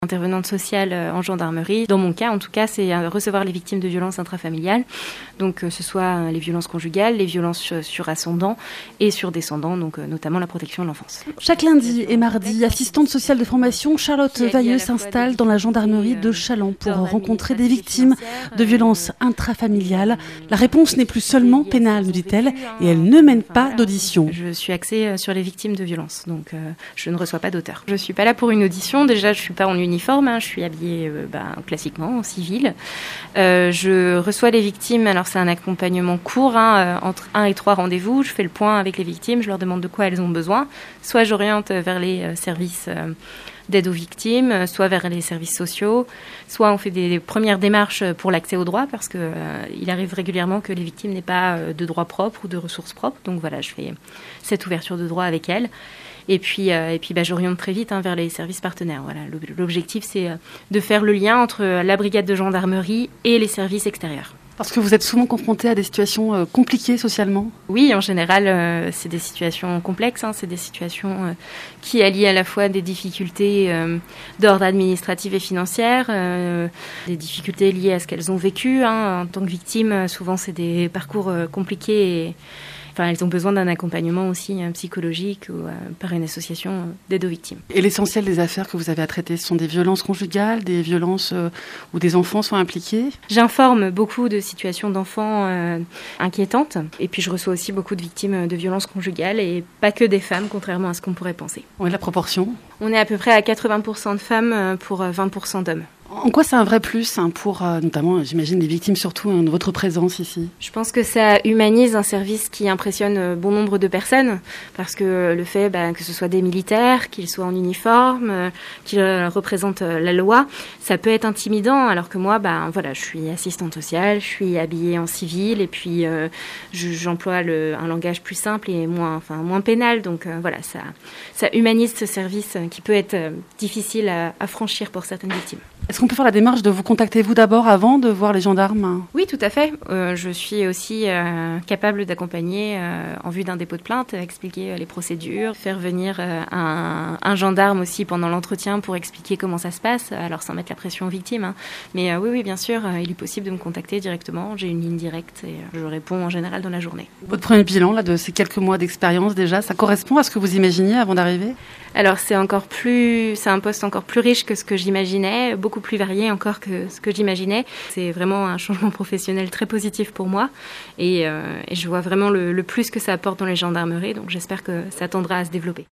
Intervenante sociale en gendarmerie. Dans mon cas, en tout cas, c'est recevoir les victimes de violences intrafamiliales. Donc, que ce soit les violences conjugales, les violences sur ascendants et sur descendants, donc notamment la protection de l'enfance. Chaque lundi et mardi, assistante sociale de formation, Charlotte Vailleux s'installe dans la gendarmerie de Challans pour rencontrer des victimes de violences intrafamiliales. La réponse n'est plus seulement pénale, nous dit-elle, et elle ne mène pas d'audition. Je suis axée sur les victimes de violences, donc je ne reçois pas d'auteur. Je ne suis pas là pour une audition. Déjà, je ne suis pas en uniforme, je suis habillée classiquement, en civil. Je reçois les victimes, alors c'est un accompagnement court, entre 1 et 3 rendez-vous. Je fais le point avec les victimes, je leur demande de quoi elles ont besoin. Soit j'oriente vers les services d'aide aux victimes, soit vers les services sociaux, soit on fait des premières démarches pour l'accès aux droits, parce qu'il arrive régulièrement que les victimes n'aient pas de droits propres ou de ressources propres. Donc voilà, je fais cette ouverture de droits avec elles. Et puis j'oriente très vite vers les services partenaires. Voilà. L'objectif, c'est de faire le lien entre la brigade de gendarmerie et les services extérieurs. Parce que vous êtes souvent confronté à des situations compliquées socialement ? Oui, en général, c'est des situations complexes. C'est des situations qui allient à la fois des difficultés d'ordre administratif et financière, des difficultés liées à ce qu'elles ont vécu. En tant que victimes, souvent, c'est des parcours compliqués. Elles ont besoin d'un accompagnement aussi psychologique ou par une association d'aide aux victimes. Et l'essentiel des affaires que vous avez à traiter, ce sont des violences conjugales, des violences où des enfants sont impliqués ? J'informe beaucoup de situations d'enfants inquiétantes. Et puis je reçois aussi beaucoup de victimes de violences conjugales et pas que des femmes, contrairement à ce qu'on pourrait penser. Oui, la proportion ? On est à peu près à 80% de femmes pour 20% d'hommes. En quoi c'est un vrai plus pour, notamment, j'imagine, les victimes, surtout, de votre présence ici ? Je pense que ça humanise un service qui impressionne bon nombre de personnes, parce que le fait que ce soit des militaires, qu'ils soient en uniforme, qu'ils représentent la loi, ça peut être intimidant, alors que moi, je suis assistante sociale, je suis habillée en civil, et puis j'emploie un langage plus simple et moins pénal, donc ça humanise ce service qui peut être difficile à franchir pour certaines victimes. Est-ce qu'on peut faire la démarche de vous contacter vous d'abord avant de voir les gendarmes ? Oui, tout à fait. Je suis aussi capable d'accompagner en vue d'un dépôt de plainte, expliquer les procédures, faire venir un gendarme aussi pendant l'entretien pour expliquer comment ça se passe, alors sans mettre la pression aux victimes. Mais oui, bien sûr, il est possible de me contacter directement. J'ai une ligne directe et je réponds en général dans la journée. Votre premier bilan de ces quelques mois d'expérience déjà, ça correspond à ce que vous imaginiez avant d'arriver ? Alors c'est un poste encore plus riche que ce que j'imaginais, beaucoup plus varié encore que ce que j'imaginais. C'est vraiment un changement professionnel très positif pour moi et je vois vraiment le plus que ça apporte dans les gendarmeries, donc j'espère que ça tendra à se développer.